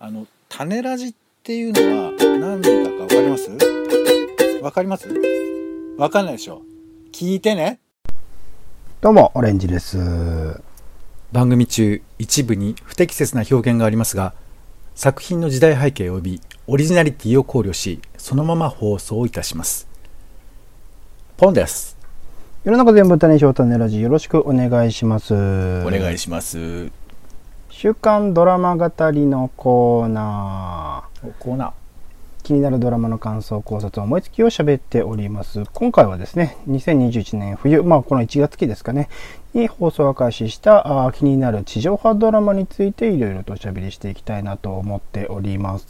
種ラジっていうのは何だかわかります？わかります？わかんないでしょ。聞いてね。 どうもオレンジです。 番組中一部に不適切な表現がありますが、作品の時代背景及びオリジナリティを考慮し、そのまま放送いたします。ポンです。 世の中全部種翔種ラジよろしくお願いします。 お願いします。 週刊ドラマ語りのコーナー。気になるドラマの感想考察思いつきを喋っております。今回はですね、2021年冬、この1月期ですかねに放送を開始した気になる地上波ドラマについていろいろとおしゃべりしていきたいなと思っております。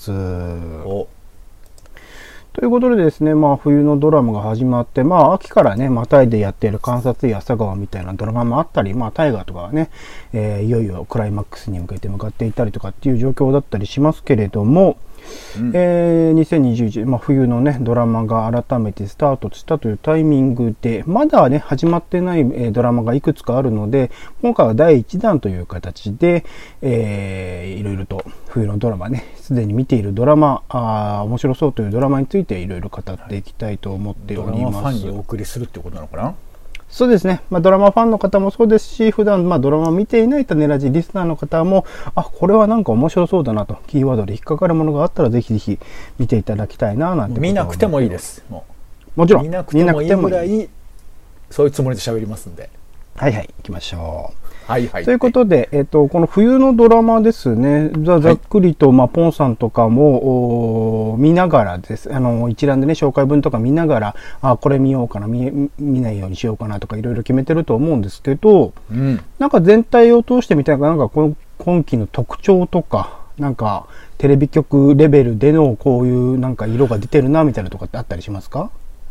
ということでですね、冬のドラマが始まって、秋からね、またいでやっている監察医朝顔みたいなドラマもあったり、大河とかはね、いよいよクライマックスに向けて向かっていたりとかっていう状況だったりしますけれども、2021、冬のね、ドラマが改めてスタートしたというタイミングで、まだね、始まってない、ドラマがいくつかあるので、今回は第1弾という形で、いろいろと冬のドラマね、すでに見ているドラマ、面白そうというドラマについていろいろ語っていきたいと思っております。 ドラマファンにお送りするってことなのかな？ そうですね。ドラマファンの方もそうですし、普段ドラマ見ていない種ラジリスナーの方も、これはなんか面白そうだなと、キーワードで引っかかるものがあったらぜひぜひ見ていただきたいななんて。 見なくてもいいです。 もちろん。 見なくてもいいぐらい、そういうつもりで喋りますんで。 はいはい、行きましょう。 はいはい。 ということで、この冬のドラマですね、ざっくりと、ポンさんとかも見ながらです。一覧でね、紹介文とか見ながら、これ見ようかな、見ないようにしようかなとか、いろいろ決めてると思うんですけど、なんか全体を通してみたいな、今期の特徴とか、テレビ局レベルでのこういう色が出てるな、みたいなとかってあったりしますか？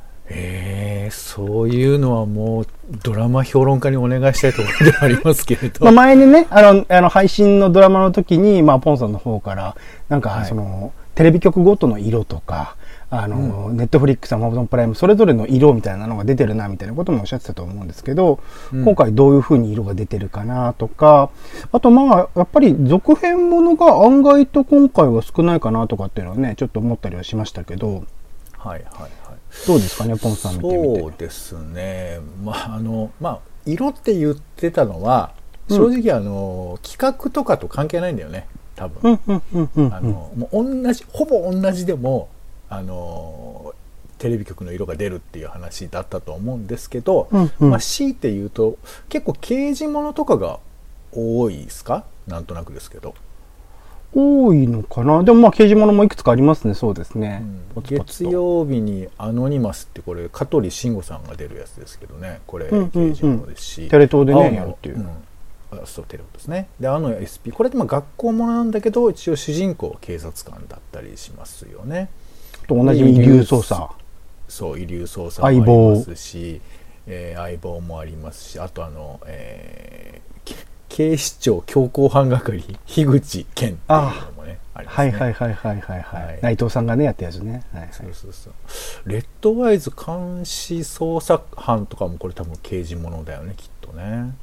そういうのはもうドラマ評論家にお願いしたいところではありますけれど前にね配信のドラマの時に、ポンさんの方からテレビ局ごとの色とかネットフリックス、アマゾンプライムそれぞれの色みたいなのが出てるなみたいなこともおっしゃってたと思うんですけど、今回どういう風に色が出てるかなとか、あとやっぱり続編ものが案外と今回は少ないかなとかっていうのはねちょっと思ったりはしましたけど、どうですかね、ポンさん見てみて。 そうですね。色って言ってたのは正直企画とかと関係ないんだよね。多分。もうほぼ同じでもテレビ局の色が出るっていう話だったと思うんですけど、強いて言うと結構刑事物とかが多いですか？なんとなくですけど。 多いのかな。でも刑事物もいくつかありますね。そうですね。 月曜日にアノニマスってこれ香取慎吾さんが出るやつですけどね。これ刑事物ですし、 テレ東でねやるっていう。 そうテレ東ですね。でSP これって学校ものなんだけど一応主人公は警察官だったりしますよね。 と同じ遺留捜査。 そう遺留捜査もありますし、相棒もありますし、あと警視庁強行犯係樋口健っていうのもねありますね。 内藤さんがねやったやつね。 そうレッドワイズ監視捜査班とかもこれ多分刑事物だよねきっとね。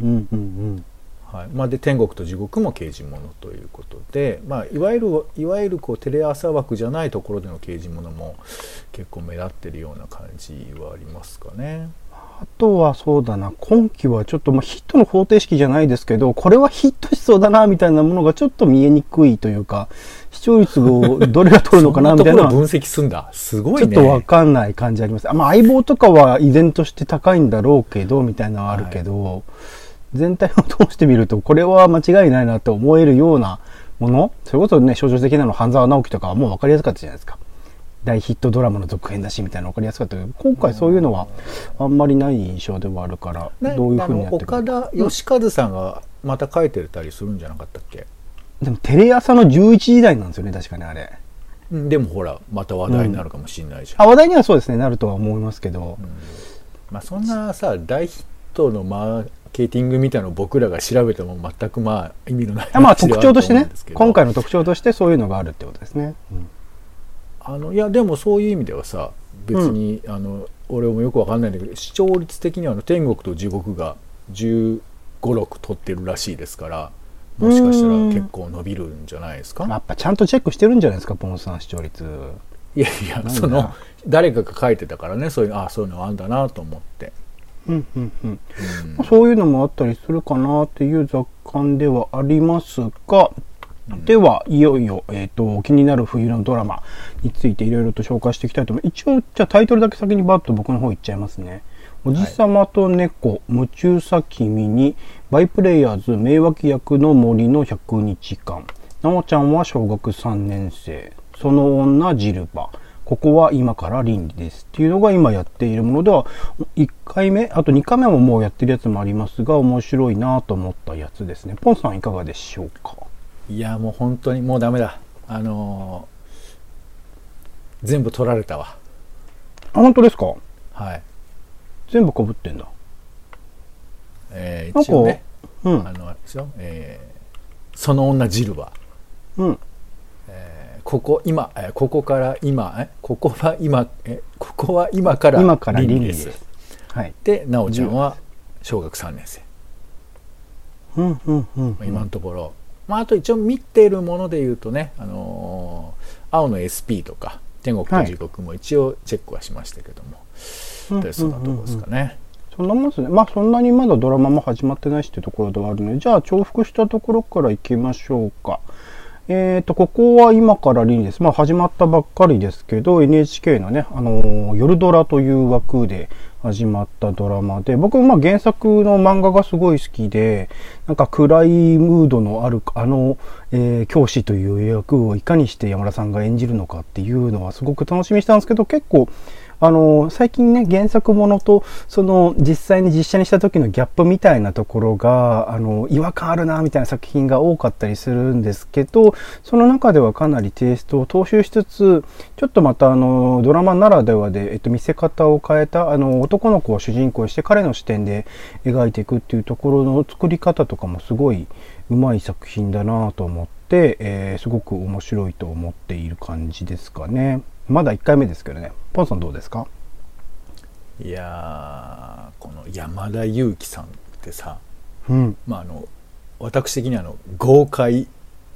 で天国と地獄も刑事物ということで、いわゆるこうテレ朝枠じゃないところでの刑事物も結構目立ってるような感じはありますかね。 あとはそうだな、今期はちょっとヒットの方程式じゃないですけど、これはヒットしそうだなみたいなものがちょっと見えにくいというか、視聴率をどれが取るのかなみたいなそんなところ分析すんだ。すごいね。 ちょっとわかんない感じあります。相棒とかは依然として高いんだろうけどみたいなのはあるけど、全体を通してみるとこれは間違いないなと思えるようなもの、それこそね象徴的なの半沢直樹とかはもう分かりやすかったじゃないですか。大ヒットドラマの続編だしみたいな分かりやすかったけど、今回そういうのはあんまりない印象ではあるから、どういうふうにやってるか。 岡田義和さんがまた書いてたりするんじゃなかったっけ？ でもテレ朝の11時台なんですよね、確かにあれ。 でもほらまた話題になるかもしれないじゃん。 話題にはそうですね、なるとは思いますけど、 そんなさ大ヒットのマーケティングみたいなのを僕らが調べても全く意味のない話特徴としてね、今回の特徴としてそういうのがあるってことですね。 いやでもそういう意味ではさ別に、俺もよくわかんないんだけど視聴率的には天国と地獄が15、6取ってるらしいですから、 もしかしたら結構伸びるんじゃないですか。 やっぱちゃんとチェックしてるんじゃないですか、ポンさん視聴率。 いやいや、誰かが書いてたからね、そういうのあんだなと思って。 そういうのもあったりするかなっていう雑感ではありますが、ではいよいよ、気になる冬のドラマについていろいろと紹介していきたいと思います。一応じゃあタイトルだけ先にバッと僕の方いっちゃいますね。おじさまと猫、夢中さ君に、バイプレイヤーズ名脇役の森の100日間、なおちゃんは小学3年生、その女ジルバ、ここは今から倫理ですっていうのが今やっているものでは、1回目、あと2回目ももうやってるやつもありますが、面白いなと思ったやつですね。ポンさんいかがでしょうか？ いや、もう本当にもうダメだ。全部取られたわ。 あ、本当ですか？ はい。 全部被ってんだ。 一応ね、あれですよ、その女ジルバ。ここは今から倫理です。はい。で、なおちゃんは小学3年生。今のところ、あと一応見ているもので言うとね、青の SP とか天国と地獄も一応チェックはしましたけども、そんなところですかね。 そんなもんですね。そんなにまだドラマも始まってないしっていうところではあるので、じゃあ重複したところからいきましょうか。ここは今から倫理です。始まったばっかりですけど、NHK のね、夜ドラという枠で始まったドラマで、僕原作の漫画がすごい好きで、なんか暗いムードのある教師という役をいかにして山田さんが演じるのかっていうのはすごく楽しみにしたんですけど、結構最近ね、原作ものと実際に実写にした時のギャップみたいなところが違和感あるなみたいな作品が多かったりするんですけど、その中ではかなりテイストを踏襲しつつ、ちょっとまたドラマならではで、見せ方を変えた男の子を主人公にして彼の視点で描いていくっていうところの作り方とかもすごいうまい作品だなと思って、すごく面白いと思っている感じですかね。まだ1回目ですけどね。ポンさんどうですか？ いやー、この山田裕貴さんってさ、私的に豪快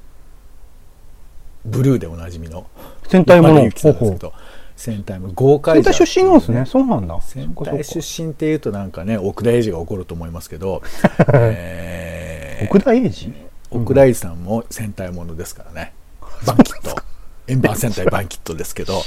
ブルーでおなじみの戦隊もの、 戦隊も豪快、 戦隊出身なんですね。そうなんだ。 戦隊出身っていうとなんかね、奥田英二が起こると思いますけど、 奥田英二？ 奥田英二さんも戦隊ものですからね。バンキット円盤戦隊バンキットですけど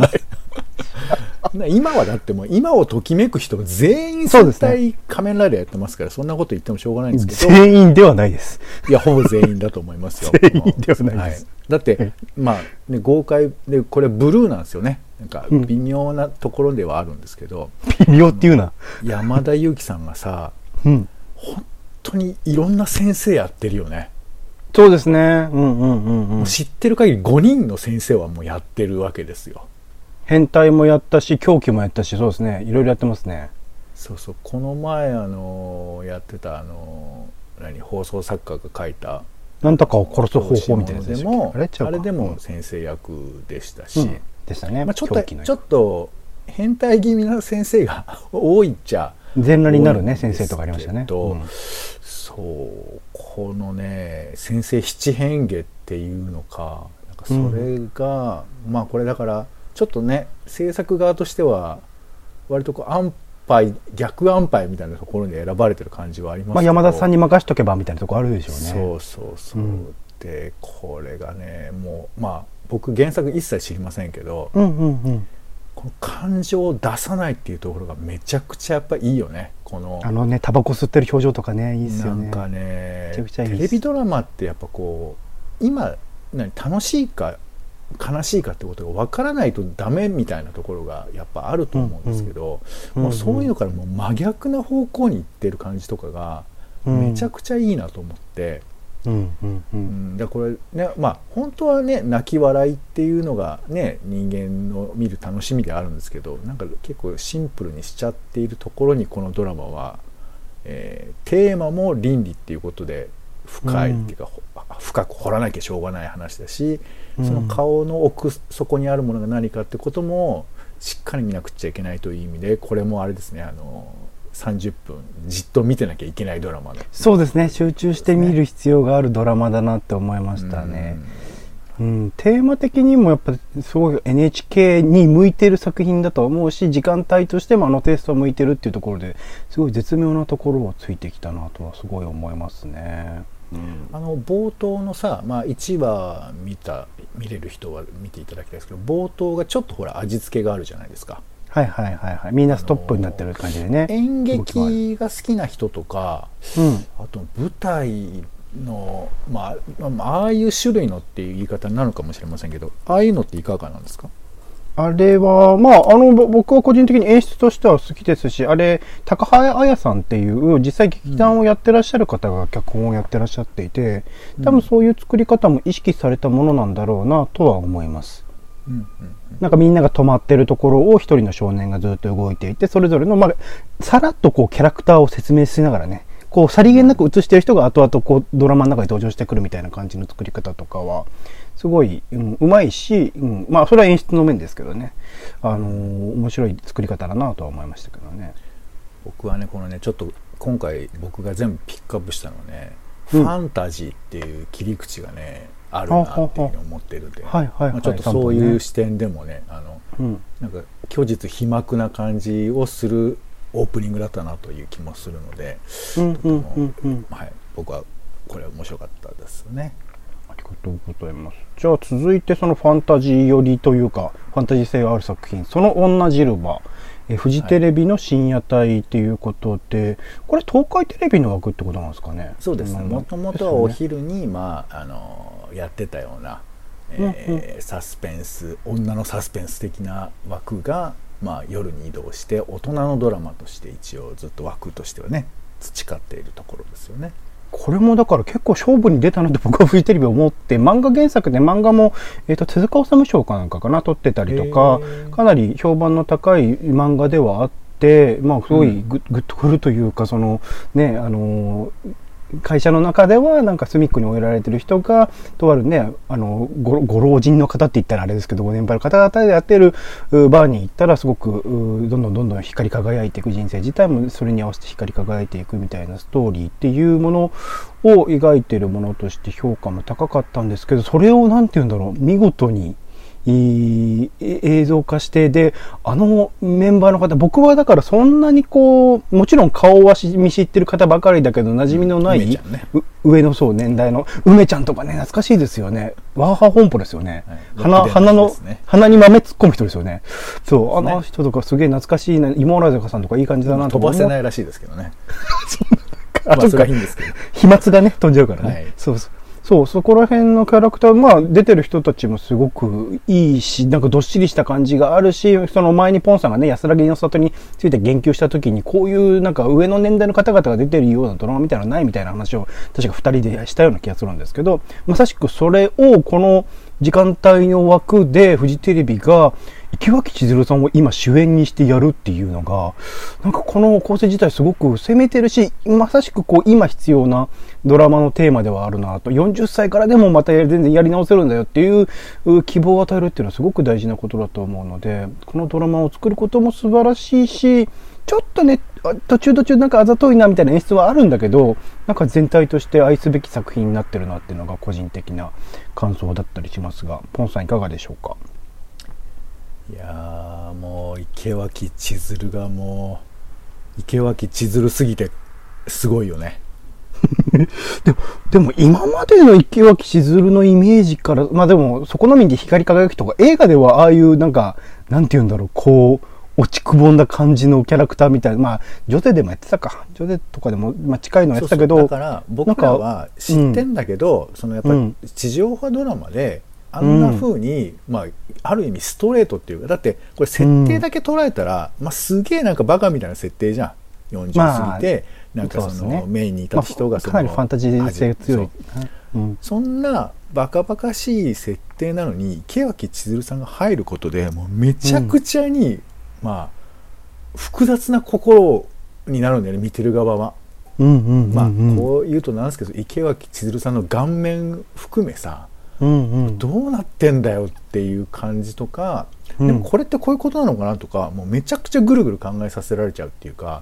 今はだってもう今をときめく人全員戦隊仮面ライダーやってますから、そんなこと言ってもしょうがないんですけど、 全員ではないです。 いや、ほぼ全員だと思いますよ。 全員ではないです。 だって豪快で、これブルーなんですよね。なんか微妙なところではあるんですけど、 微妙っていうな、 山田裕貴さんがさ、本当にいろんな先生やってるよね。 そうですね。 知ってる限り5人の先生はもうやってるわけですよ。 変態もやったし、狂気もやったし、そうですね。いろいろやってますね。 そうそう。この前やってた放送作家が書いたなんとかを殺す方法みたいなやつでもあれでも先生役でしたし、 でしたね。 ちょっと変態気味な先生が多いっちゃ全裸になるね先生とかありましたね。 そうこのね先生七変化っていうのか、なんかそれが、これだからちょっとね制作側としては割と逆安牌みたいなところに選ばれてる感じはありますけど、 山田さんに任しとけばみたいなところあるでしょうね。 そう、でこれがねもう僕原作一切知りませんけど、この感情を出さないっていうところがめちゃくちゃやっぱいいよね。このタバコ吸ってる表情とかね、いいっすよね。 なんかねめちゃくちゃいいです。 テレビドラマってやっぱ今楽しいか悲しいかってことが分からないとダメみたいなところがやっぱあると思うんですけど、もうそういうのからもう真逆な方向に行ってる感じとかがめちゃくちゃいいなと思って、だこれね本当はね泣き笑いっていうのがね人間の見る楽しみであるんですけど、なんか結構シンプルにしちゃっているところにこのドラマは、テーマも倫理っていうことで深いっていうか、深く掘らなきゃしょうがない話だし、その顔の奥底にあるものが何かってこともしっかり見なくちゃいけないという意味で、これもあれですね 30分じっと見てなきゃいけないドラマで。 そうですね、集中して見る必要があるドラマだなって思いましたね。テーマ的にもやっぱすごい NHK に向いてる作品だと思うし、時間帯としてもテイストは向いてるっていうところですごい絶妙なところをついてきたなとはすごい思いますね。 冒頭のさ、1話見れる人は見ていただきたいですけど、冒頭がちょっとほら味付けがあるじゃないですか。 はいはいはいはい、みんなストップになってる感じでね。 演劇が好きな人とか、あと舞台のああいう種類のっていう言い方になるかもしれませんけど、ああいうのっていかがなんですか？ あれは僕は個人的に演出としては好きですし、あれ高羽彩さんっていう実際劇団をやってらっしゃる方が脚本をやってらっしゃっていて、多分そういう作り方も意識されたものなんだろうなとは思います。なんかみんなが止まってるところを一人の少年がずっと動いていて、それぞれのさらっとキャラクターを説明しながらね、さりげなく映してる人が後々ドラマの中に登場してくるみたいな感じの作り方とかはすごい、うまいし、それは演出の面ですけどね、面白い作り方だなとは思いましたけどね。 僕はね、このね、ちょっと今回僕が全部ピックアップしたのはね、ファンタジーっていう切り口がねあるなっていうのを思ってるんで、ちょっとそういう視点でもね、なんか虚実皮膜な感じをするオープニングだったなという気もするので、僕はこれ面白かったですね。 ありがとうございます。じゃあ続いてそのファンタジー寄りというかファンタジー性がある作品、その女ジルバ、フジテレビの深夜帯ということで、これ東海テレビの枠ってことなんですかね？ そうですね。もともとはお昼にやってたような、サスペンス、女のサスペンス的な枠が夜に移動して大人のドラマとして一応ずっと枠としてはね培っているところですよね。 これもだから結構勝負に出たなって僕はフジテレビ思って、漫画原作で漫画も、手塚治虫賞かなんか撮ってたりとか、かなり評判の高い漫画ではあって、すごいグッとくるというか、会社の中ではなんか隅っこに置いられてる人がとあるね、ご老人の方って言ったらあれですけど、ご年配の方々でやってるバーに行ったらすごくどんどん光り輝いていく、人生自体もそれに合わせて光り輝いていくみたいなストーリーっていうものを描いているものとして評価も高かったんですけど、それを見事に映像化して、でメンバーの方、僕はだからそんなにもちろん顔は見知ってる方ばかりだけど馴染みのない、上の年代の梅ちゃんとかね、懐かしいですよね。ワーハー本舗ですよね、鼻に豆突っ込む人ですよね。そう、人とかすげえ懐かしいな、芋ラ坂さんとかいい感じだなと飛ばせないらしいですけどねそれはいいんですけど、飛沫がね飛んじゃうからね、そこら辺のキャラクター、出てる人たちもすごくいいし、なんかどっしりした感じがあるし、その前にポンさんがね、安らぎの里について言及した時に、こういうなんか上の年代の方々が出てるようなドラマみたいなのないみたいな話を確か2人でしたような気がするんですけど、まさしくそれをこの時間帯の枠でフジテレビが池脇千鶴さんを今主演にしてやるっていうのが、なんかこの構成自体すごく攻めてるし、まさしく今必要なドラマのテーマではあるなと、40歳からでもまた全然やり直せるんだよっていう希望を与えるっていうのはすごく大事なことだと思うので、このドラマを作ることも素晴らしいし、ちょっとね途中なんかあざといなみたいな演出はあるんだけど、なんか全体として愛すべき作品になってるなっていうのが個人的な感想だったりしますが、ポンさんいかがでしょうか？ いやもう池脇千鶴が池脇千鶴すぎてすごいよねでも今までの池脇千鶴のイメージから、でもそこのみで光り輝きとか、映画ではああいうなんて言うんだろう、落ちくぼんだ感じのキャラクターみたいな、ジョゼでもやってたか、ジョゼとかでも、近いのやってたけど、 だから僕らは知ってんだけど、やっぱり地上波ドラマであんな風に、ある意味ストレートっていうか、だってこれ設定だけ捉えたら、すげえなんかバカみたいな設定じゃん。40過ぎて、なんかメインにいた人がかなりファンタジー性が強い。 そんなバカバカしい設定なのに池脇千鶴さんが入ることでもうめちゃくちゃに、複雑な心になるんだよね、見てる側は。こう言うとなんですけど、池脇千鶴さんの顔面含めさ、どうなってんだよっていう感じとか、でもこれってこういうことなのかなとか、もうめちゃくちゃぐるぐる考えさせられちゃうっていうか、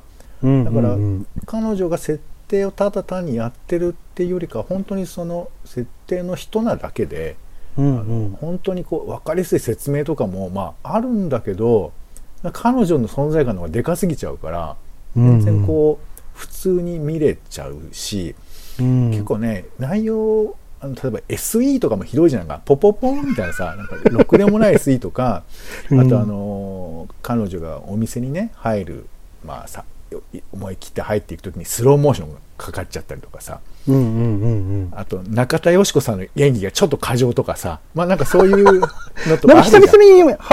だから彼女が設定をただ単にやってるっていうよりか本当にその設定の人なだけで、本当にこう分かりやすい説明とかもまああるんだけど、彼女の存在感の方がでかすぎちゃうから全然こう普通に見れちゃうし、結構ね内容例えば SE とかもひどいじゃないか、ポポポンみたいなさ、なんかろくでもない SE とかあと彼女がお店にね入る、まあさ思い切って入っていくときにスローモーションがかかっちゃったりとかさ、あと中田喜子さんの演技がちょっと過剰とかさ、まあなんかそういうのとかあるじゃん。久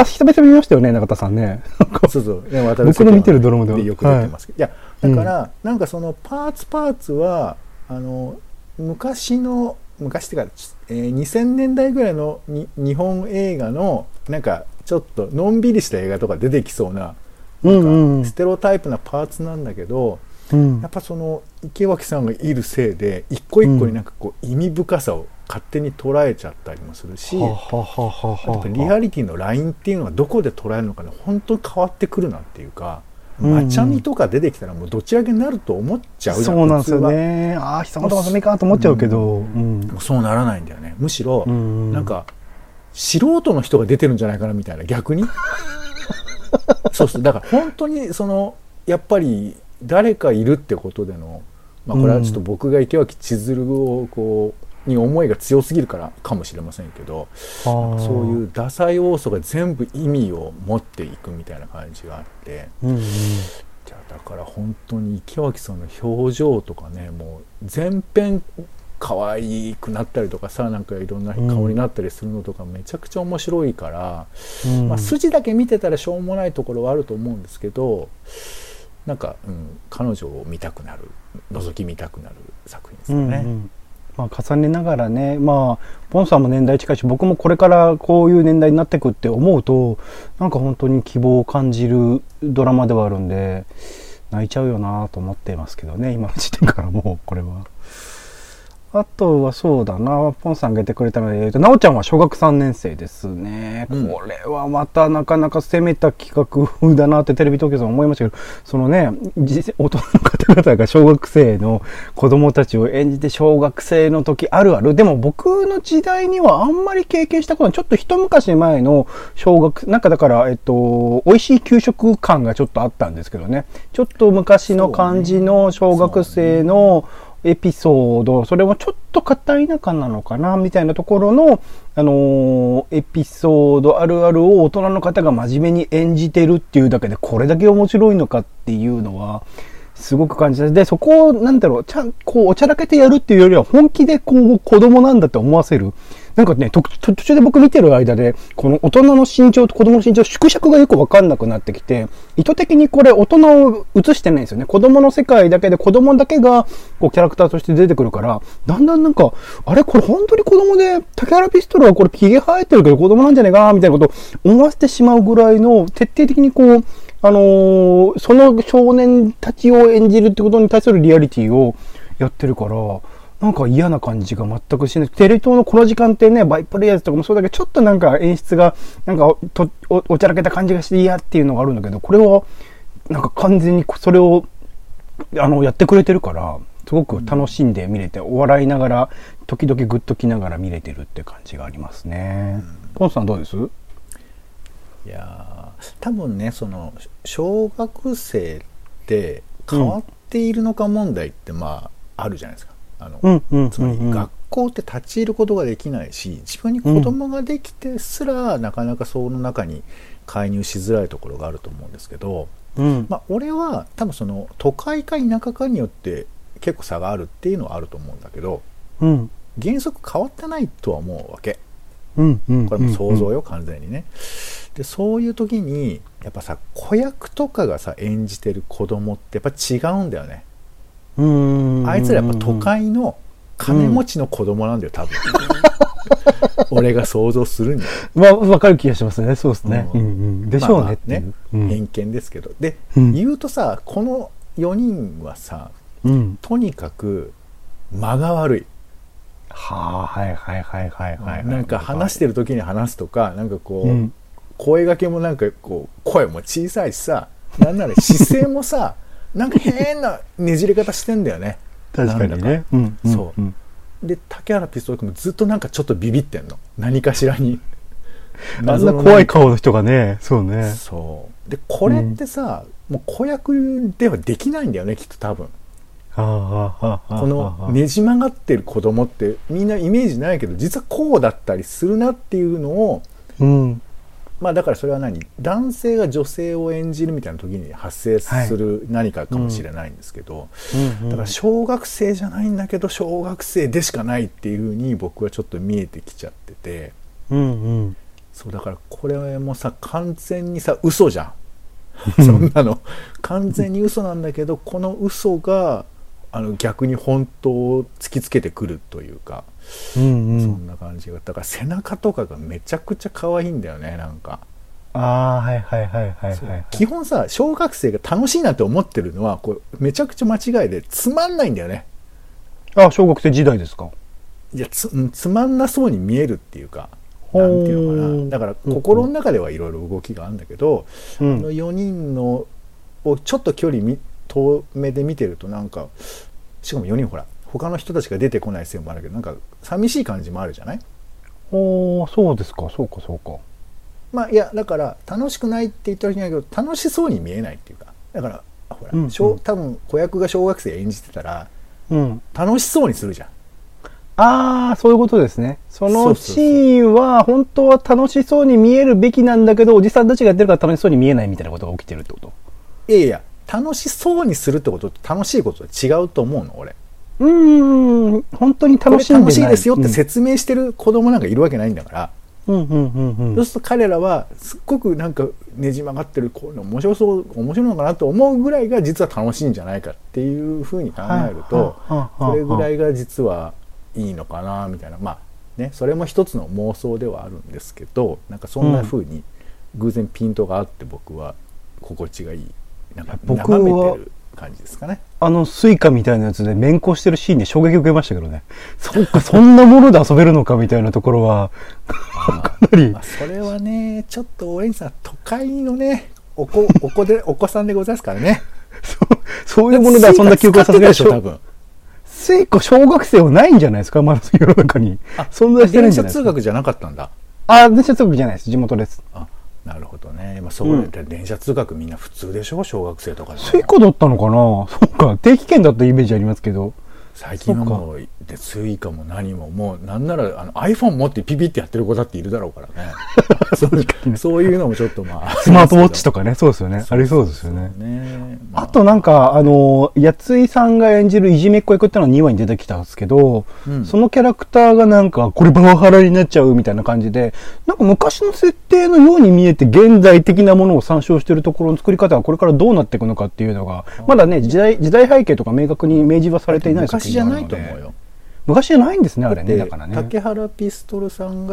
々見ましたよね、中田さんね。 そうそう、ね、 僕の見てるドラマではよく出てますけど、いやだから、なんかそのパーツは昔っていうか、2000年代ぐらいの日本映画のなんかちょっとのんびりした映画とか出てきそうな、なんかステロタイプなパーツなんだけど、やっぱその池脇さんがいるせいで一個一個になんかこう意味深さを勝手に捉えちゃったりもするし、リアリティのラインっていうのはどこで捉えるのかね、本当に変わってくるなっていうか、マチャミとか出てきたらもうどちらかになると思っちゃうじゃん。 そうなんですよね。久本雅美かと思っちゃうけど、 そうならないんだよね。むしろなんか素人の人が出てるんじゃないかなみたいな、逆にそうそう、だから本当にそのやっぱり誰かいるってことでの、まあこれはちょっと僕が池脇千鶴をこうに思いが強すぎるからかもしれませんけど、そういうダサい要素が全部意味を持っていくみたいな感じがあって、じゃあだから本当に池脇さんの表情とかね、もう全編可愛くなったりとかさ、なんかいろんな顔になったりするのとかめちゃくちゃ面白いから、まあ、筋だけ見てたらしょうもないところはあると思うんですけど、なんか、彼女を見たくなる、覗き見たくなる作品ですよね。 まあ、重ねながらね、まあポンさんも年代近いし、僕もこれからこういう年代になっていくって思うと、なんか本当に希望を感じるドラマではあるんで、泣いちゃうよなと思ってますけどね、今の時点からもうこれは。あとはそうだな、ポンさんが言ってくれたので言うと、なおちゃんは小学3年生ですね。これはまたなかなか攻めた企画風だなってテレビ東京さん思いましたけど、そのね、大人の方々が小学生の子供たちを演じて小学生の時あるある。でも僕の時代にはあんまり経験したことない、ちょっと一昔前の小学、なんかだから、美味しい給食感がちょっとあったんですけどね。ちょっと昔の感じの小学生のエピソード、それはちょっと片田舎なのかなみたいなところの、エピソードあるあるを大人の方が真面目に演じてるっていうだけでこれだけ面白いのかっていうのはすごく感じた。で、そこをなんだろう、こうおちゃらけてやるっていうよりは本気でこう子供なんだって思わせる。なんかね、途中で僕見てる間で、この大人の身長と子供の身長、縮尺がよくわかんなくなってきて、意図的にこれ大人を映してないんですよね。子供の世界だけで子供だけがこうキャラクターとして出てくるから、だんだんなんか、あれこれ本当に子供で、竹原ピストルはこれヒゲ生えてるけど子供なんじゃねえかなみたいなことを思わせてしまうぐらいの、徹底的にこう、その少年たちを演じるってことに対するリアリティをやってるから、なんか嫌な感じが全くしない。テレ東のこの時間ってね、バイプレイヤーズとかもそうだけど、ちょっとなんか演出が、なんかおちゃらけた感じがして嫌っていうのがあるんだけど、これは、なんか完全にそれを、やってくれてるから、すごく楽しんで見れて、笑いながら、時々グッときながら見れてるって感じがありますね。ポンさんどうです？ いや多分ね、その小学生って変わっているのか問題ってまああるじゃないですか。つまり学校って立ち入ることができないし、自分に子供ができてすらなかなかその中に介入しづらいところがあると思うんですけど、まあ俺は多分その都会か田舎かによって結構差があるっていうのはあると思うんだけど、原則変わってないとは思うわけ。これも想像よ、完全にね。でそういう時にやっぱさ、子役とかがさ演じてる子供ってやっぱ違うんだよね。あいつらやっぱ都会の金持ちの子供なんだよ、多分。俺が想像するには。 まあ分かる気がしますね。そうですね。でしょうねっていう。 偏見ですけど。で、言うとさ、この4人はさ、とにかく間が悪い。なんか話してる時に話すとか、なんかこう、声掛けもなんかこう声も小さいしさ、なんなら姿勢もさなんか変なねじれ方してんだよね。 確かにね。 そう。で、竹原ピストル君もずっとなんかちょっとビビってんの。何かしらに。 あんな怖い顔の人がね、そうね。 そう。で、これってさ、もう子役ではできないんだよね、きっと多分。このねじ曲がってる子供ってみんなイメージないけど、実はこうだったりするなっていうのを、まあだからそれは男性が女性を演じるみたいな時に発生する何かかもしれないんですけど、だから小学生じゃないんだけど小学生でしかないっていう風に僕はちょっと見えてきちゃってて、そうだからこれもさ完全にさ嘘じゃんそんなの完全に嘘なんだけど、この嘘が逆に本当を突きつけてくるというか、そんな感じが。だから背中とかがめちゃくちゃ可愛いんだよね、なんか。基本さ小学生が楽しいなって思ってるのはこれめちゃくちゃ間違いでつまんないんだよね。 小学生時代ですか。 いやつまんなそうに見えるっていうか、なんていうのかな。だから心の中ではいろいろ動きがあるんだけど、4人のをちょっと距離遠目で見てるとなんか、しかも4人ほら他の人たちが出てこないせいもあるけどなんか寂しい感じもあるじゃない。 そうですか。そうか。 まあいやだから楽しくないって言ったわけじゃないけど楽しそうに見えないっていうか、だからほら、多分子役が小学生演じてたら、楽しそうにするじゃん。 そういうことですね。そのシーンは本当は楽しそうに見えるべきなんだけど、おじさんたちがやってるから楽しそうに見えないみたいなことが起きてるってこと。 いや楽しそうにするってことと楽しいことと違うと思うの俺。 本当に楽しんでない。 楽しいですよって説明してる子供なんかいるわけないんだから。そうすると彼らはすっごくなんかねじ曲がってるこういうの面白いのかなと思うぐらいが実は楽しいんじゃないかっていうふうに考えると、それぐらいが実はいいのかなみたいな。まあね、それも一つの妄想ではあるんですけど、なんかそんなふうに偶然ピントがあって僕は心地がいい。なんか眺めてる感じですかね。 スイカみたいなやつで面交してるシーンで衝撃を受けましたけどね。そうか、そんなもので遊べるのかみたいなところはかなり、 それはねちょっとオレンジさん都会のねお子さんでございますからねそういうもので遊んだ記憶はさすがに多分スイカ小学生はないんじゃないですか、まだ世の中に存在してないんじゃないですか。電車通学じゃなかったんだ。 電車通学じゃないです、地元です。 なるほどね。そうだ、電車通学みんな普通でしょ、小学生とかで。 スイカだったのかな。そうか、定期券だったイメージありますけど、 最近はもうでスイカも何ももうなんならiPhone 持ってピピってやってる子だっているだろうからねそういうのもちょっとスマートウォッチとかね、そうですよね、ありそうですよね。あとなんかやついさんが演じるいじめっ子役ってのは2話に出てきたんですけど、そのキャラクターがなんかこれパワハラになっちゃうみたいな感じで、なんか昔の設定のように見えて現在的なものを参照しているところの作り方がこれからどうなっていくのかっていうのがまだね時代背景とか明確に明示はされていない作品昔じゃないと思うよ。 昔じゃないんですね、あれね。だからね、 竹原ピストルさんが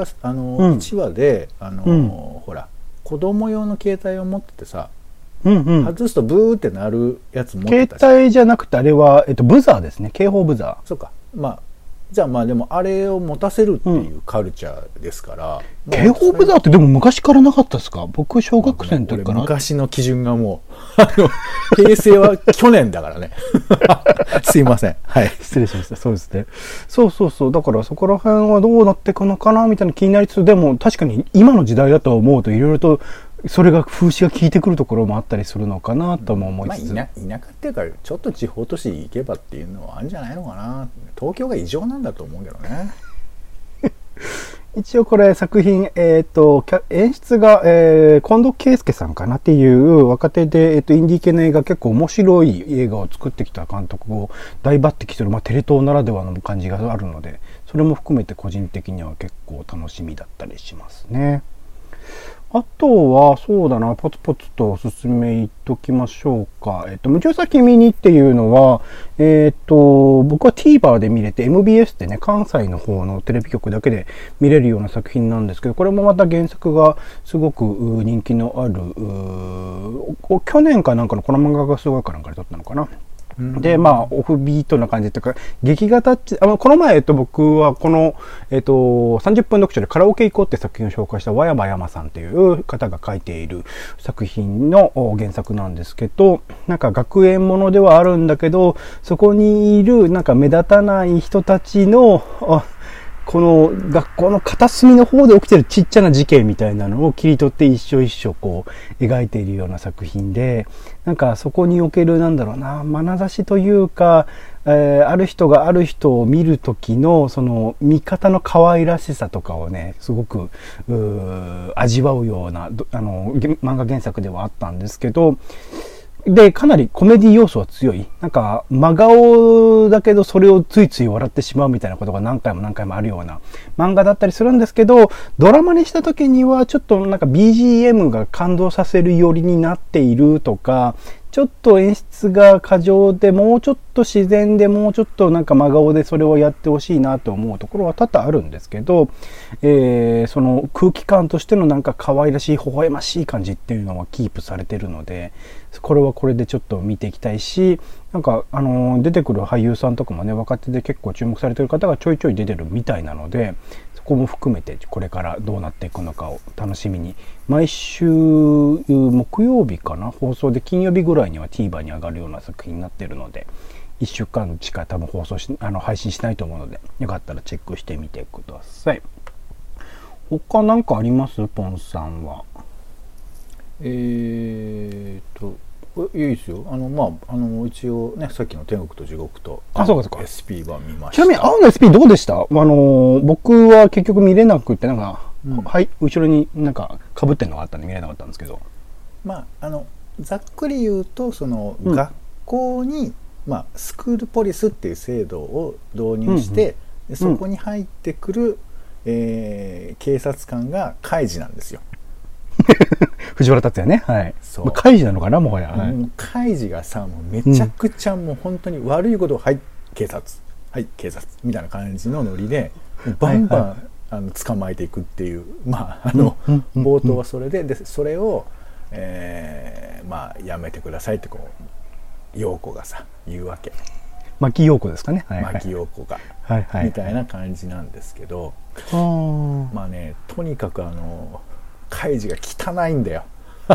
1話でほら子供用の携帯を持っててさ、外すとブーって鳴るやつ持ってたし。 携帯じゃなくてあれはブザーですね、警報ブザー。 そうか、じゃあでもあれを持たせるっていうカルチャーですから、 警報ブザーってでも昔からなかったですか。僕小学生の時から昔の基準がもう平成は去年だからねすいません、 失礼しました。そうですね、そうだからそこら辺はどうなっていくのかなみたいな気になりつつ、でも確かに今の時代だと思うといろいろとそれが風刺が効いてくるところもあったりするのかなとも思いつつ、 田舎っていうかちょっと地方都市行けばっていうのはあるんじゃないのかな。東京が異常なんだと思うけどね一応これ作品、演出が、近藤圭介さんかなっていう若手で、インディー系の映画、結構面白い映画を作ってきた監督を大抜擢する、テレ東ならではの感じがあるので、それも含めて個人的には結構楽しみだったりしますね。あとは、そうだな、ポツポツとおすすめいっときましょうか。夢中さ君にっていうのは、僕は TVer で見れて、MBS ってね、関西の方のテレビ局だけで見れるような作品なんですけど、これもまた原作がすごく人気のある、去年かなんかのこの漫画がすごいかなんかで撮ったのかな。 で、まあ、オフビートな感じというか、劇画タッチ、この前、僕はこの、30分読書でカラオケ行こうって作品を紹介した和山山さんっていう方が書いている作品の原作なんですけど、なんか学園ものではあるんだけど、そこにいるなんか目立たない人たちの、この学校の片隅の方で起きてるちっちゃな事件みたいなのを切り取って一緒一緒こう描いているような作品で、なんかそこにおけるなんだろうな、眼差しというか、ある人がある人を見る時のその見方の可愛らしさとかをね、すごく味わうような漫画原作ではあったんですけど、で、かなりコメディ要素は強い。なんか、真顔だけどそれをついつい笑ってしまうみたいなことが何回も何回もあるような漫画だったりするんですけど、ドラマにした時にはちょっとなんか BGM が感動させるよりになっているとか、ちょっと演出が過剰でもうちょっと自然でもうちょっとなんか真顔でそれをやってほしいなと思うところは多々あるんですけど、その空気感としてのなんか可愛らしい微笑ましい感じっていうのはキープされてるので、これはこれでちょっと見ていきたいし、なんか出てくる俳優さんとかもね、若手で結構注目されてる方がちょいちょい出てるみたいなので、そこも含めてこれからどうなっていくのかを楽しみに、毎週木曜日かな放送で、金曜日ぐらいには TVer に上がるような作品になっているので、1週間しか多分配信しないと思うので、よかったらチェックしてみてください。他なんかあります？ポンさんは。 いいですよ。一応ね、さっきの天国と地獄とそうか SP は見ました。 ちなみに青の SP どうでした？僕は結局見れなくて、なんか、はい、後ろになんか被ってんのがあったんで見れなかったんですけど。 ざっくり言うと、その、学校に、スクールポリスっていう制度を導入して、でそこに入ってくる、警察官が刑事なんですよ。 藤原竜也ね。はい。 そう。 刑事なのかな、もはや。 はい、刑事がさ、もうめちゃくちゃもう本当に悪いことを、はい、警察。はい、警察。みたいな感じのノリで、バンバン、捕まえていくっていう、冒頭はそれで、それを、やめてくださいってこう、陽子がさ、言うわけ。 牧陽子ですかね。 牧陽子が。みたいな感じなんですけど、とにかく刑事が汚いんだよ。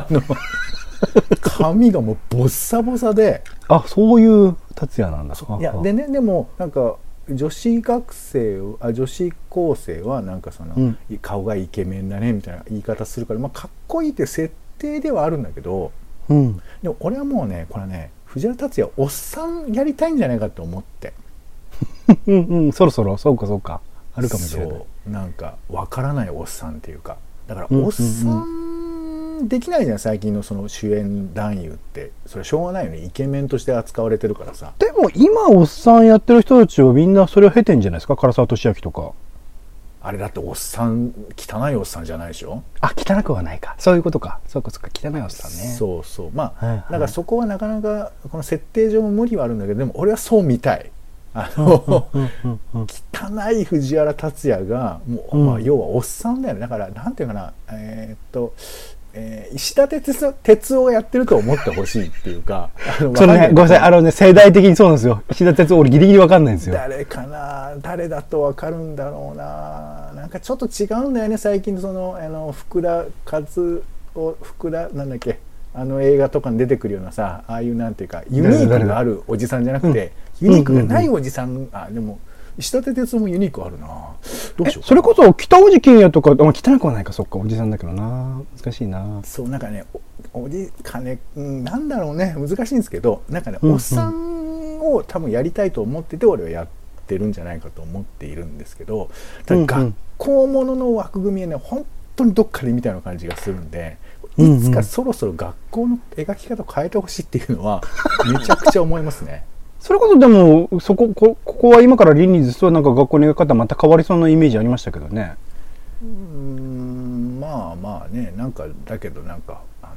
髪がもうボッサボサで。 そういう達也なんだ。 いやでね、でもなんか女子高生はなんかその、顔がイケメンだねみたいな言い方するから、かっこいいって設定ではあるんだけど、でも俺はもうね、これね、藤原竜也おっさんやりたいんじゃないかと思って。 そろそろそうかあるかもしれない。 そうなんかわからないおっさんっていうか、だからおっさんできないじゃん、最近のその主演男優って。それしょうがないよね、イケメンとして扱われてるからさ。 でも今おっさんやってる人たちはみんなそれを経てんじゃないですか。唐沢寿明とか。 あれだっておっさん、汚いおっさんじゃないでしょ。 汚くはないか。そういうことか。そうか汚いおっさんね。 そうだからそこはなかなかこの設定上も無理はあるんだけど、でも俺はそう見たい。汚い藤原竜也がもう、要はおっさんだよね。だからなんていうかな、石田哲夫がやってると思ってほしいっていうか、 それね、ごめんなさい、世代的にそうなんですよ。石田哲夫俺ギリギリわかんないんですよ。 誰だとわかるんだろうな。なんかちょっと違うんだよね、最近のその福田なんだっけ、映画とかに出てくるようなさ、ああいうなんていうかユニークがあるおじさんじゃなくて、ユニークがないおじさん、でも石立哲夫もユニークあるな。どうしようかな。 それこそ北大路欣也とか、汚くはないか、そっか、おじさんだけどな、難しいな。 そう、なんかね、なんだろうね、難しいんですけど、なんかね、おっさんを多分やりたいと思ってて俺はやってるんじゃないかと思っているんですけど、ただ学校ものの枠組みはね、本当にどっかで見たような感じがするんで、いつかそろそろ学校の描き方を変えてほしいっていうのはめちゃくちゃ思いますね。 それこそでもここは今から倫理ですとなんか学校の描き方また変わりそうなイメージありましたけどね。 ね、なんかだけどなんか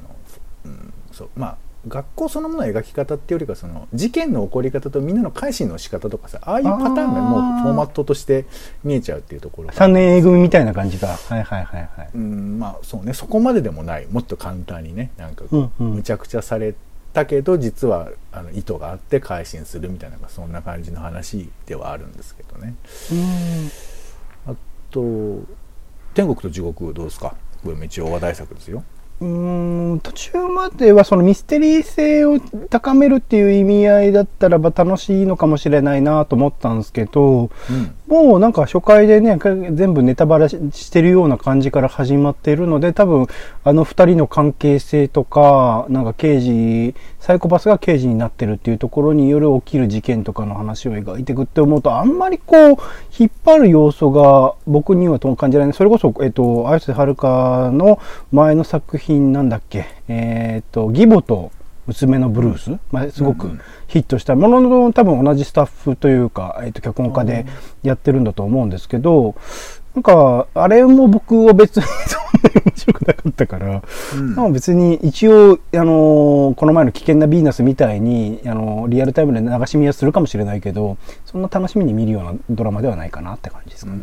学校そのものの描き方っていうよりか、その事件の起こり方とみんなの改心の仕方とかさ、ああいうパターンがもうフォーマットとして見えちゃうっていうところが、 3年 A 組みたいな感じか。 そうね、そこまででもない、もっと簡単にね、なんかむちゃくちゃされだけど実は意図があって改心するみたいな、そんな感じの話ではあるんですけどね。あと天国と地獄どうですか？これも一応話題作ですよ。 途中まではそのミステリー性を高めるっていう意味合いだったらば楽しいのかもしれないなと思ったんですけど、もうなんか初回でね全部ネタバレしてるような感じから始まっているので、多分二人の関係性とか、なんかサイコパスが刑事になってるっていうところによる起きる事件とかの話を描いていくって思うと、あんまりこう引っ張る要素が僕には感じられない。それこそ綾瀬はるかの前の作品なんだっけ、義母と娘のブルース、すごくヒットしたものの、多分同じスタッフというか、脚本家でやってるんだと思うんですけど、なんかあれも僕は別にそんなに面白くなかったから、別に一応この前の危険なヴィーナスみたいにリアルタイムで流し見はするかもしれないけど、そんな楽しみに見るようなドラマではないかなって感じですかね。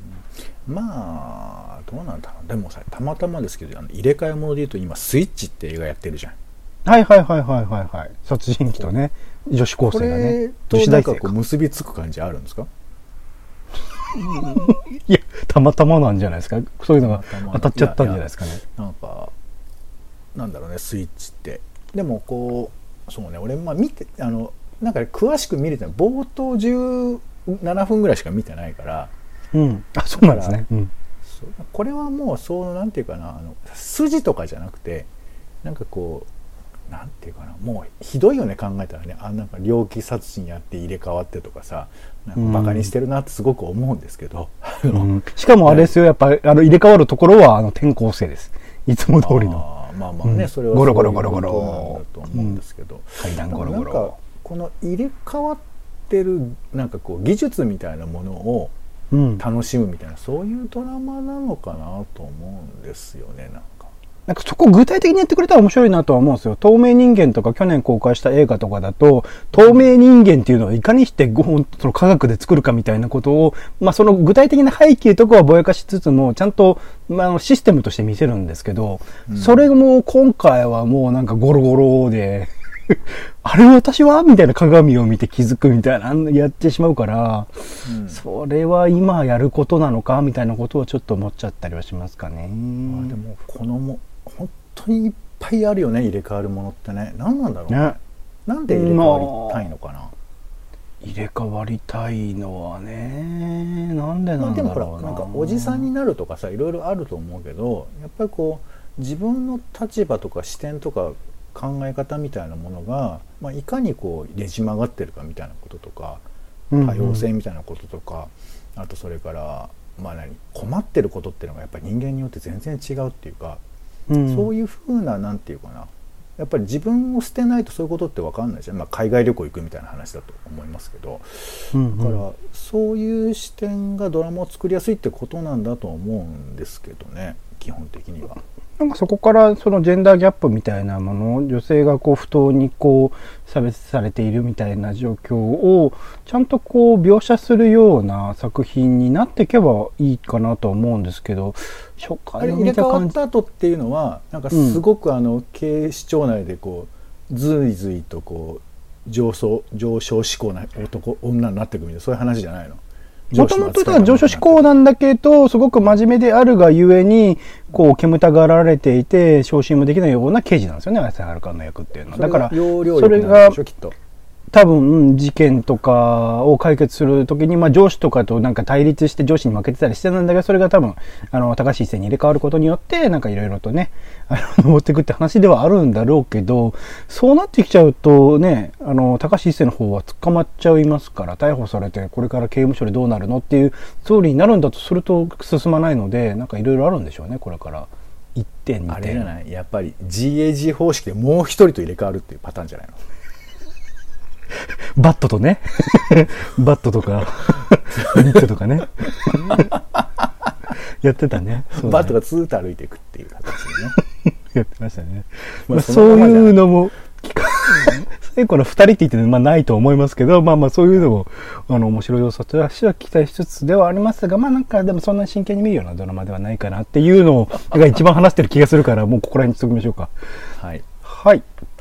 まあどうなんだろう。でもさ、たまたまですけど入れ替え物で言うと今スイッチって映画やってるじゃん。はいはいはいはいはいはい。殺人鬼とね、女子高生がね、 女子大生か結びつく感じあるんですか？ いや、たまたまなんじゃないですか。そういうのが当たっちゃったんじゃないですかね。 なんだろうね、スイッチって。でもこうそうね、俺見てなんか詳しく見れてない。冒頭17分ぐらいしか見てないから。 あ、そうなんですね。 これはもうなんていうかな、筋とかじゃなくて、なんかこうなんていうかな、もうひどいよね、考えたらね。なんか猟奇殺人やって入れ替わってとかさ、なんかバカにしてるなってすごく思うんですけど、 しかもあれですよ、やっぱ入れ替わるところは転校生です。いつも通りの。 まあまあね、それはゴロゴロゴロゴロだと思うんですけど、 階段ゴロゴロ。 なんかこの入れ替わってるなんかこう技術みたいなものを楽しむみたいな、そういうドラマなのかなと思うんですよね。 なんかそこ具体的にやってくれたら面白いなとは思うんですよ。透明人間とか去年公開した映画とかだと、透明人間っていうのをいかにしてその科学で作るかみたいなことを、その具体的な背景とかはぼやかしつつも、ちゃんと、システムとして見せるんですけど、それも今回はもうなんかゴロゴロで、あれ私はみたいな鏡を見て気づくみたいなやってしまうから、それは今やることなのかみたいなことをちょっと思っちゃったりはしますかね。 でも本当にいっぱいあるよね、入れ替わるものってね。何なんだろうね。なんで入れ替わりたいのかな。 入れ替わりたいのはね、なんでなんだろうな。 でもほら、なんかおじさんになるとかさ、いろいろあると思うけど、やっぱりこう自分の立場とか視点とか考え方みたいなものが、いかにこうねじ曲がってるかみたいなこととか、多様性みたいなこととか、あとそれから困ってることっていうのがやっぱり人間によって全然違うっていうか、そういうふうな、なんていうかな、やっぱり自分を捨てないとそういうことって分かんないじゃん。海外旅行行くみたいな話だと思いますけど、だからそういう視点がドラマを作りやすいってことなんだと思うんですけどね、基本的には。 なんかそこからそのジェンダーギャップみたいなもの、女性がこう不当にこう差別されているみたいな状況をちゃんとこう描写するような作品になっていけばいいかなと思うんですけど、 初回入れ替わった後っていうのはなんかすごく警視庁内でこうずいずいとこう上昇志向な女になっていくみたいな、そういう話じゃないの？ もともとは上昇志向なんだけど、すごく真面目であるがゆえに、こう、煙たがられていて、昇進もできないような刑事なんですよね、綾瀬はるかの役っていうのは。だから、それが、多分、事件とかを解決するときに、上司とかとなんか対立して上司に負けてたりしてたんだけど、それが多分、高橋一生に入れ替わることによって、なんかいろいろとね、持っていくって話ではあるんだろうけど、そうなってきちゃうとね、高橋一生の方は捕まっちゃいますから、逮捕されて、これから刑務所でどうなるのっていうストーリーになるんだとすると進まないので、なんかいろいろあるんでしょうね、これから。1点、2点。 あれじゃない？やっぱり GAG 方式でもう一人と入れ替わるっていうパターンじゃないの？ バットとねバットとかニットとかねやってたね。 バットがツーッと歩いていくっていう形でねやってましたね。そういうのも最後の2人って言ってないと思いますけど、そういうのも面白い要素としては期待しつつではありますが、なんかでもそんなに真剣に見るようなドラマではないかなっていうのが一番話してる気がするから、もうここら辺にしときましょうか。 はい。 はい。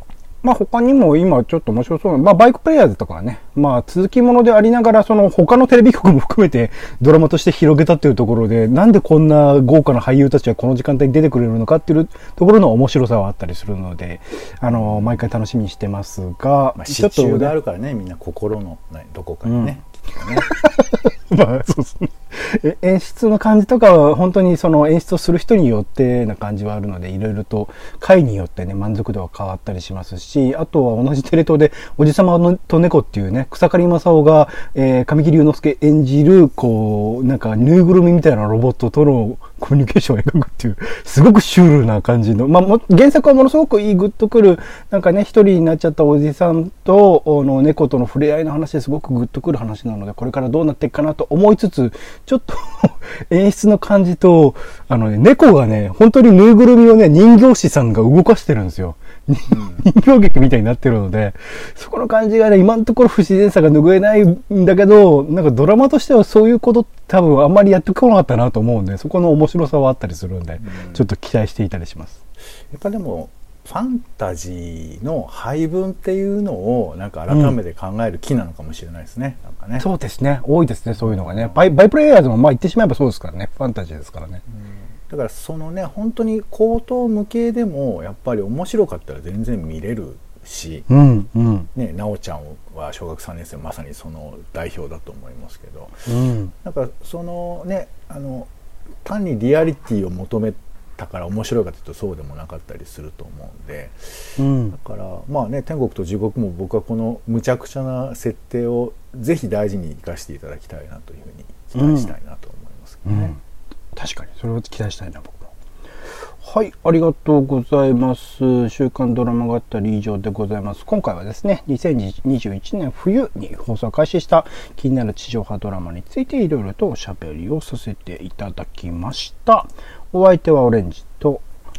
まあ他にも今ちょっと面白そうな、まあバイクプレイヤーズとかはね、まあ続きものでありながら、その他のテレビ局も含めてドラマとして広げたっていうところで、なんでこんな豪華な俳優たちはこの時間帯に出てくれるのかっていうところの面白さはあったりするので、毎回楽しみにしてますが、 まあ、支柱があるからね、みんな心の、ね、どこかにね。 まあそうですね。演出の感じとかは本当にその演出をする人によってな感じはあるので、いろいろと回によってね満足度は変わったりしますし、あとは同じテレ東でおじさまと猫っていうね、草刈正雄が、神木隆之介演じるこうなんかぬいぐるみみたいなロボットとのコミュニケーションを描くっていうすごくシュールな感じの、まあ原作はものすごくいいグッとくるなんかね、一人になっちゃったおじさんと猫との触れ合いの話ですごくグッとくる話なので、これからどうなっていくかなと思いつつ、ちょっと演出の感じと猫がね本当にぬいぐるみをね人形師さんが動かしてるんですよ。人形劇みたいになってるので、そこの感じがね今のところ不自然さが拭えないんだけど、なんかドラマとしてはそういうこと多分あんまりやってこなかったなと思うんで、そこの面白さはあったりするんで、ちょっと期待していたりします。 やっぱでもファンタジーの配分っていうのをなんか改めて考える気なのかもしれないですね。なんかね。 そうですね。多いですね。そういうのがね。バイプレイヤーズもまあ言ってしまえばそうですからね。ファンタジーですからね。 だからそのね本当に口頭無形でもやっぱり面白かったら全然見れるし、ね、なおちゃんは小学3年生まさにその代表だと思いますけど、なんかそのね単にリアリティを求めたから面白いかというとそうでもなかったりすると思うんで、だからまあね天国と地獄も僕はこのむちゃくちゃな設定をぜひ大事に生かしていただきたいなというふうに期待したいなと思いますけどね。 確かにそれを期待したいな僕も。はい、ありがとうございます。週刊ドラマ語り以上でございます。今回はですね2021年冬に放送開始した気になる地上波ドラマについていろいろとおしゃべりをさせていただきました。お相手はオレンジと、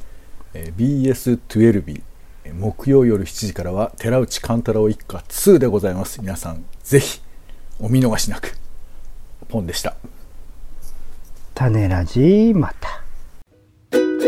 BS12 木曜夜7時からは寺内貫太郎一家2でございます。皆さんぜひお見逃しなく。ポンでした。 種ラジまた。